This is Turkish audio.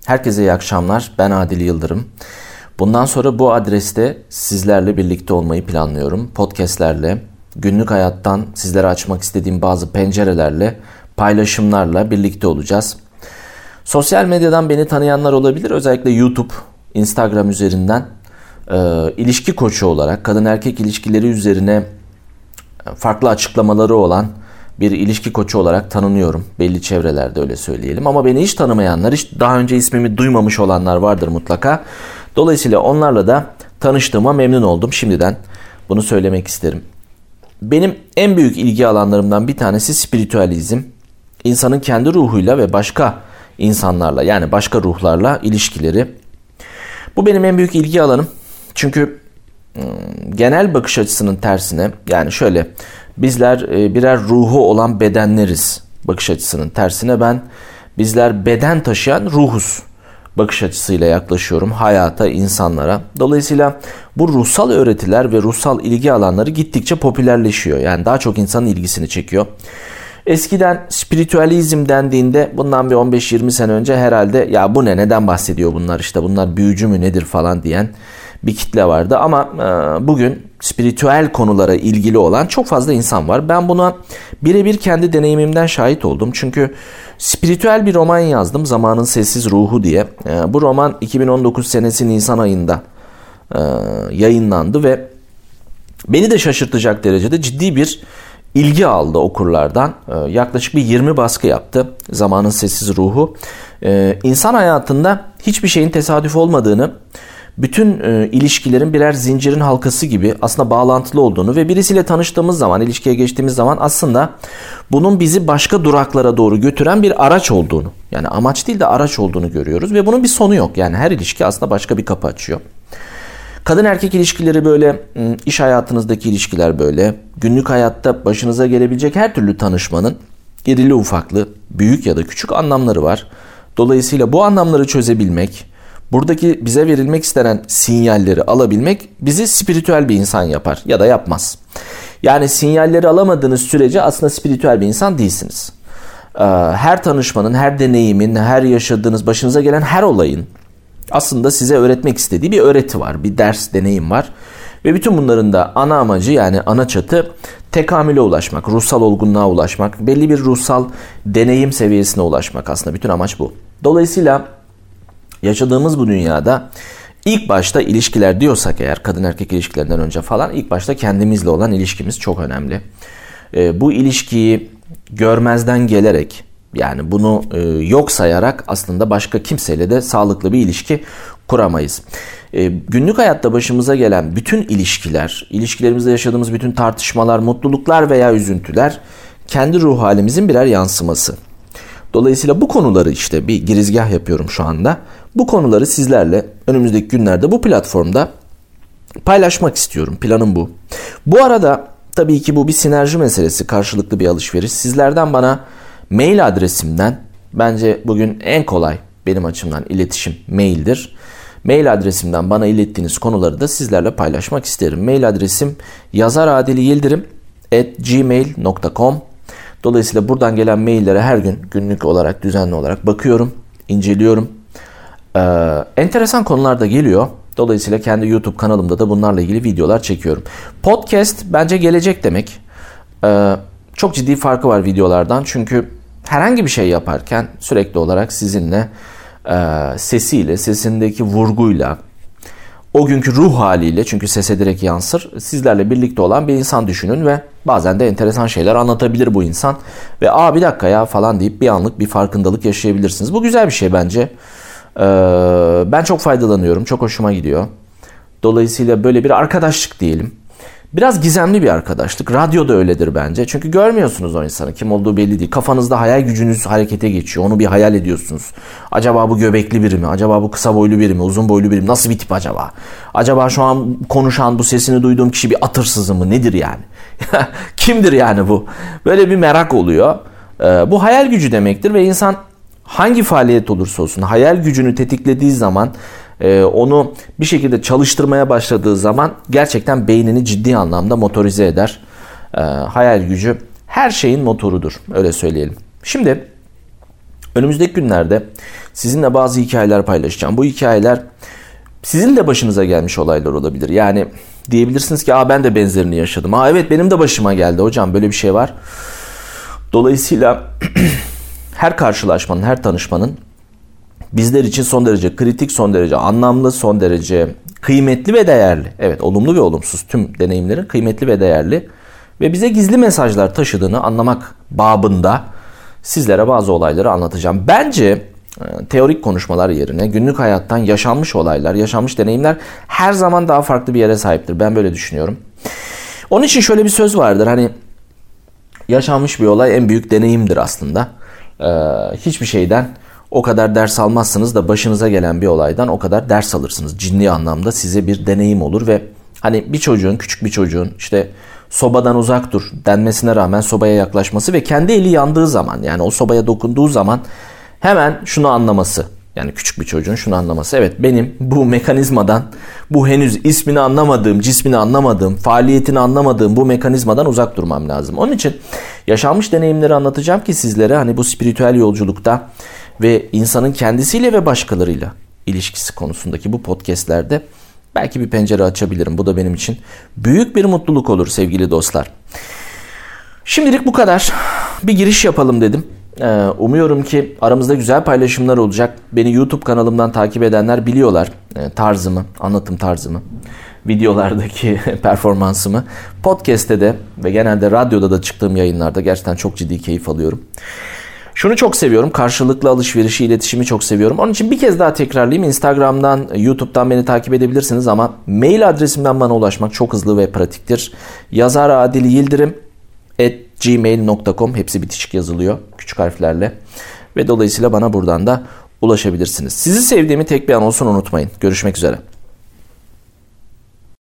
Herkese iyi akşamlar. Ben Adil Yıldırım. Bundan sonra bu adreste sizlerle birlikte olmayı planlıyorum. Podcastlerle, günlük hayattan sizlere açmak istediğim bazı pencerelerle, paylaşımlarla birlikte olacağız. Sosyal medyadan beni tanıyanlar olabilir. Özellikle YouTube, Instagram üzerinden ilişki koçu olarak kadın erkek ilişkileri üzerine farklı açıklamaları olan bir ilişki koçu olarak tanınıyorum. Belli çevrelerde öyle söyleyelim. Ama beni hiç tanımayanlar, hiç daha önce ismimi duymamış olanlar vardır mutlaka. Dolayısıyla onlarla da tanıştığıma memnun oldum. Şimdiden bunu söylemek isterim. Benim en büyük ilgi alanlarımdan bir tanesi spiritüalizm. İnsanın kendi ruhuyla ve başka insanlarla, yani başka ruhlarla ilişkileri. Bu benim en büyük ilgi alanım. Çünkü genel bakış açısının tersine, yani şöyle, bizler birer ruhu olan bedenleriz bakış açısının tersine bizler beden taşıyan ruhuz bakış açısıyla yaklaşıyorum hayata, insanlara. Dolayısıyla bu ruhsal öğretiler ve ruhsal ilgi alanları gittikçe popülerleşiyor. Yani daha çok insanın ilgisini çekiyor. Eskiden spiritüalizm dendiğinde bundan bir 15-20 sene önce herhalde ya bu ne, neden bahsediyor bunlar, işte bunlar büyücü mü nedir falan diyen bir kitle vardı. Ama bugün spiritüel konulara ilgili olan çok fazla insan var. Ben buna birebir kendi deneyimimden şahit oldum. Çünkü spiritüel bir roman yazdım, Zamanın Sessiz Ruhu diye. Bu roman 2019 senesi Nisan ayında yayınlandı ve beni de şaşırtacak derecede ciddi bir ilgi aldı okurlardan. Yaklaşık bir 20 baskı yaptı Zamanın Sessiz Ruhu. İnsan hayatında hiçbir şeyin tesadüf olmadığını, bütün ilişkilerin birer zincirin halkası gibi aslında bağlantılı olduğunu ve birisiyle tanıştığımız zaman, ilişkiye geçtiğimiz zaman aslında bunun bizi başka duraklara doğru götüren bir araç olduğunu, yani amaç değil de araç olduğunu görüyoruz ve bunun bir sonu yok. Yani her ilişki aslında başka bir kapı açıyor. Kadın erkek ilişkileri böyle, iş hayatınızdaki ilişkiler böyle, günlük hayatta başınıza gelebilecek her türlü tanışmanın irili ufaklı, büyük ya da küçük anlamları var. Dolayısıyla bu anlamları çözebilmek, buradaki bize verilmek istenen sinyalleri alabilmek bizi spiritüel bir insan yapar ya da yapmaz. Yani sinyalleri alamadığınız sürece aslında spiritüel bir insan değilsiniz. Her tanışmanın, her deneyimin, her yaşadığınız, başınıza gelen her olayın aslında size öğretmek istediği bir öğreti var, bir ders, deneyim var. Ve bütün bunların da ana amacı, yani ana çatı tekamüle ulaşmak, ruhsal olgunluğa ulaşmak, belli bir ruhsal deneyim seviyesine ulaşmak, aslında bütün amaç bu. Dolayısıyla yaşadığımız bu dünyada ilk başta ilişkiler diyorsak eğer, kadın erkek ilişkilerinden önce falan, ilk başta kendimizle olan ilişkimiz çok önemli. Bu ilişkiyi görmezden gelerek, yani bunu yok sayarak aslında başka kimseyle de sağlıklı bir ilişki kuramayız. Günlük hayatta başımıza gelen bütün ilişkiler, ilişkilerimizde yaşadığımız bütün tartışmalar, mutluluklar veya üzüntüler kendi ruh halimizin birer yansıması. Dolayısıyla bu konuları, işte bir girizgah yapıyorum şu anda. Bu konuları sizlerle önümüzdeki günlerde bu platformda paylaşmak istiyorum. Planım bu. Bu arada tabii ki bu bir sinerji meselesi, karşılıklı bir alışveriş. Sizlerden bana mail adresimden, bence bugün en kolay benim açımdan iletişim maildir. Mail adresimden bana ilettiğiniz konuları da sizlerle paylaşmak isterim. Mail adresim yazaradiliyildirim@gmail.com. Dolayısıyla buradan gelen maillere her gün günlük olarak, düzenli olarak bakıyorum, inceliyorum. Enteresan konular da geliyor. Dolayısıyla kendi YouTube kanalımda da bunlarla ilgili videolar çekiyorum. Podcast bence gelecek demek. Çok ciddi farkı var videolardan. Çünkü herhangi bir şey yaparken sürekli olarak sizinle sesiyle, sesindeki vurguyla, o günkü ruh haliyle, çünkü sese direkt yansır, sizlerle birlikte olan bir insan düşünün ve bazen de enteresan şeyler anlatabilir bu insan. Ve bir dakika ya falan deyip bir anlık bir farkındalık yaşayabilirsiniz. Bu güzel bir şey bence. Ben çok faydalanıyorum, çok hoşuma gidiyor. Dolayısıyla böyle bir arkadaşlık diyelim. Biraz gizemli bir arkadaşlık. Radyo da öyledir bence. Çünkü görmüyorsunuz o insanı. Kim olduğu belli değil. Kafanızda hayal gücünüz harekete geçiyor. Onu bir hayal ediyorsunuz. Acaba bu göbekli biri mi? Acaba bu kısa boylu biri mi? Uzun boylu biri mi? Nasıl bir tip acaba? Acaba şu an konuşan, bu sesini duyduğum kişi bir at hırsızı mı? Nedir yani? Kimdir yani bu? Böyle bir merak oluyor. Bu hayal gücü demektir ve insan hangi faaliyet olursa olsun hayal gücünü tetiklediği zaman, onu bir şekilde çalıştırmaya başladığı zaman gerçekten beynini ciddi anlamda motorize eder. Hayal gücü her şeyin motorudur, öyle söyleyelim. Şimdi Önümüzdeki günlerde sizinle bazı hikayeler paylaşacağım. Bu hikayeler sizin de başınıza gelmiş olaylar olabilir. Yani diyebilirsiniz ki ben de benzerini yaşadım. Evet, benim de başıma geldi hocam, böyle bir şey var. Dolayısıyla her karşılaşmanın, her tanışmanın bizler için son derece kritik, son derece anlamlı, son derece kıymetli ve değerli. Evet, olumlu ve olumsuz tüm deneyimlerin kıymetli ve değerli ve bize gizli mesajlar taşıdığını anlamak babında sizlere bazı olayları anlatacağım. Bence teorik konuşmalar yerine günlük hayattan yaşanmış olaylar, yaşanmış deneyimler her zaman daha farklı bir yere sahiptir. Ben böyle düşünüyorum. Onun için şöyle bir söz vardır. Hani yaşanmış bir olay en büyük deneyimdir aslında. Hiçbir şeyden o kadar ders almazsınız da başınıza gelen bir olaydan o kadar ders alırsınız. Ciddi anlamda size bir deneyim olur ve hani küçük bir çocuğun işte sobadan uzak dur denmesine rağmen sobaya yaklaşması ve kendi eli yandığı zaman, yani o sobaya dokunduğu zaman hemen şunu anlaması. Yani küçük bir çocuğun şunu anlaması. Evet, benim bu mekanizmadan, bu henüz ismini anlamadığım, cismini anlamadığım, faaliyetini anlamadığım bu mekanizmadan uzak durmam lazım. Onun için yaşanmış deneyimleri anlatacağım ki sizlere hani bu spiritüel yolculukta ve insanın kendisiyle ve başkalarıyla ilişkisi konusundaki bu podcastlerde belki bir pencere açabilirim. Bu da benim için büyük bir mutluluk olur sevgili dostlar. Şimdilik bu kadar. Bir giriş yapalım dedim. Umuyorum ki aramızda güzel paylaşımlar olacak. Beni YouTube kanalımdan takip edenler biliyorlar tarzımı, anlatım tarzımı, videolardaki performansımı. Podcast'te de ve genelde radyoda da çıktığım yayınlarda gerçekten çok ciddi keyif alıyorum. Şunu çok seviyorum, karşılıklı alışverişi, iletişimi çok seviyorum. Onun için bir kez daha tekrarlayayım. Instagram'dan, YouTube'dan beni takip edebilirsiniz ama mail adresimden bana ulaşmak çok hızlı ve pratiktir. yazaraadiliyildirim@gmail.com, hepsi bitişik yazılıyor küçük harflerle ve dolayısıyla bana buradan da ulaşabilirsiniz. Sizi sevdiğimi tek bir an olsun unutmayın. Görüşmek üzere.